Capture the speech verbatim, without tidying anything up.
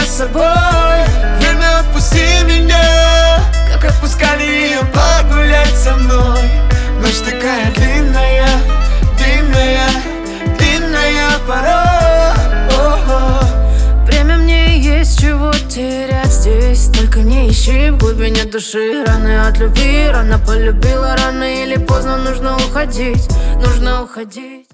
с собой. Время, отпусти меня, как отпускали ее погулять со мной. Ночь такая длинная, длинная, длинная пора. Время мне есть чего терять здесь. Только не ищи в глубине души раны от любви. Рано полюбила, рано или поздно нужно уходить, нужно уходить.